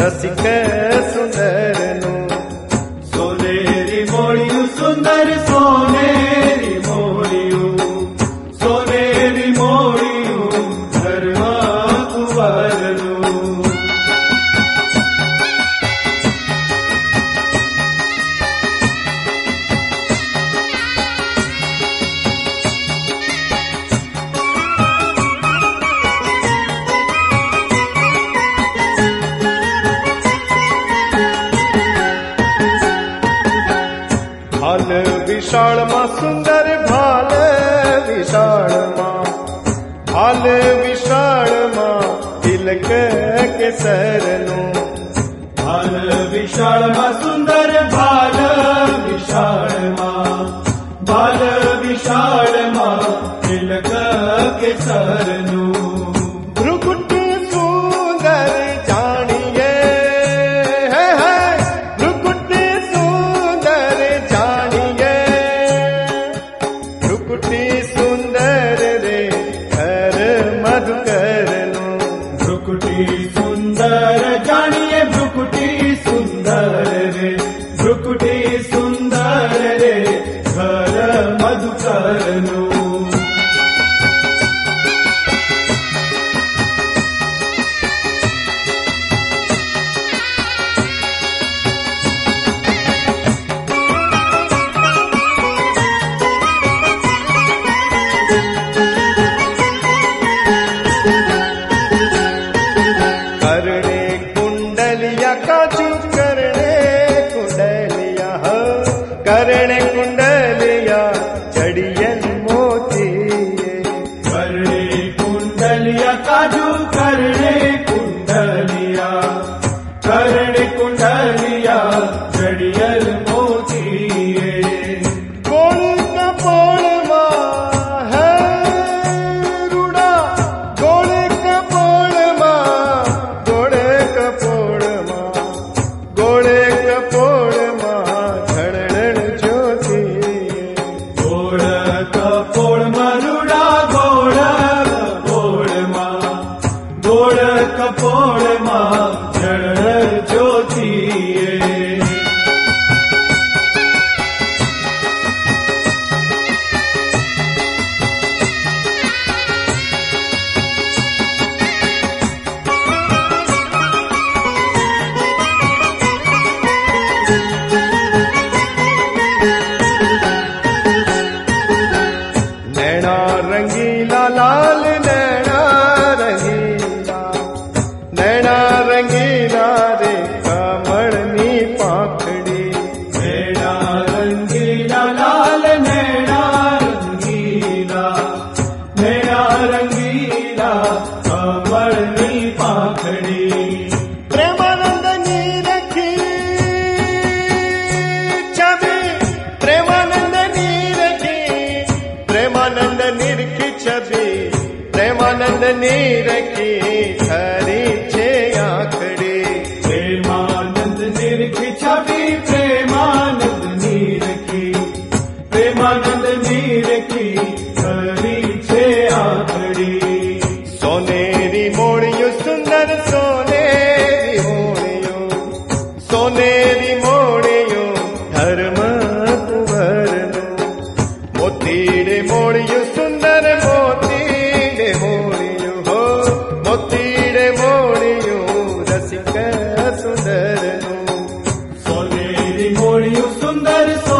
रसिक सुंदर नु। सोनेरी मोड़ियू सुंदर सोनेरी मोड़ियू, सोनेरी मोड़ियू धर्मा कुंवर नु। भाल विशाल मां सुंदर भाल विशाल मां, भाल विशाल मां तिलक के सरनु। भाल विशाल मां सुंदर भाल विशाल मां, भाल विशाल मां तिलक के सरनु। भ्रुकुटी सुंदर जानिए है, भ्रुकुटी सुंदर जानिए, भ्रुकुटी सुंदर रे हर मधुकर नु। भ्रुकुटी सुंदर जानिए, भ्रुकुटी सुंदर रे, भ्रुकुटी सुंदर रे घर मधुकर नु। करणे कुंडलिया काजू करणे कुंडलिया हो, करणे कुंडलिया जड़ियन मोती। करणे कुंडलिया काजू करणे कुंडलिया, करणे कुंडलिया जड़ियल मोती। गोड़ कपोड़ मां है रूड़ा, गोड़ कपोड़ मां, गोड़ कपोड़ मां, गोड़ कपोड़ मां झड़ण ज्योति। गोड़ कपोड़ मरुड़ा, गोड़ कपोड़ मां, गोड़ कपोड़ मां जड़ ज्योति। नैना रंगीला लाल नैना रंगीला, नैना रंगीला रे कमलनी पाखड़ी। नैना रंगीला लाल नैना रंगीला, नैना रंगीला कमलनी पाखड़ी। प्रेमानंद नी रखी छवि, प्रेमानंद नी रखी, प्रेमानंद निरखी छवि, प्रेमानंद नी रखी हरी छे आखड़ी। प्रेमानंद निरखी छवि, प्रेमानंद निरखी, प्रेमानंद निरखी हरी छे आखड़ी। सोनेरी मोड़ियो सुंदर सोनेरी मोड़ियो, सोनेरी मोड़ियो धर्म कुंवर नु। मोतीड़े मोड़ियो सुंदर मोतीड़े मोड़ियो हो, मोतीड़े मोड़ियो रसिक सुंदर नु। सोनेरी मोड़ियो सुंदर